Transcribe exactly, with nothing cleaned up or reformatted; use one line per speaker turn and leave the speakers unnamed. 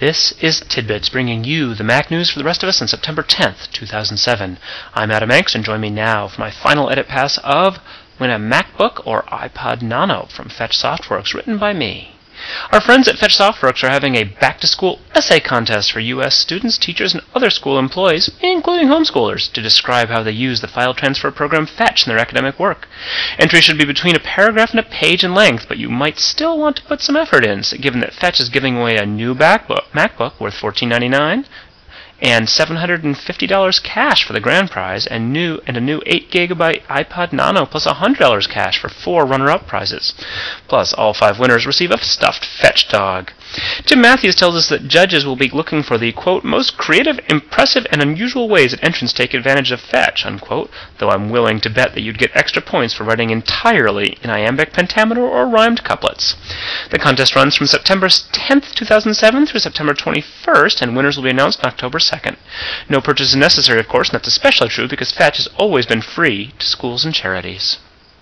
This is Tidbits, bringing you the Mac news for the rest of us on September tenth, two thousand seven. I'm Adam Hanks, and join me now for my final edit pass of Win a MacBook or iPod Nano from Fetch Softworks, written by me. Our friends at Fetch Softworks are having a back-to-school essay contest for U S students, teachers, and other school employees, including homeschoolers, to describe how they use the file transfer program Fetch in their academic work. Entry should be between a paragraph and a page in length, but you might still want to put some effort in, given that Fetch is giving away a new MacBook, MacBook worth fourteen ninety-nine dollars and seven hundred fifty dollars cash for the grand prize, and new and a new eight gigabyte iPod Nano plus one hundred dollars cash for four runner-up prizes. Plus, all five winners receive a stuffed Fetch dog. Tim Matthews tells us that judges will be looking for the, quote, most creative, impressive, and unusual ways that entrants take advantage of Fetch, unquote, though I'm willing to bet that you'd get extra points for writing entirely in iambic pentameter or rhymed couplets. The contest runs from September tenth, two thousand seven through September twenty-first, and winners will be announced on October second. No purchase is necessary, of course, and that's especially true because Fetch has always been free to schools and charities.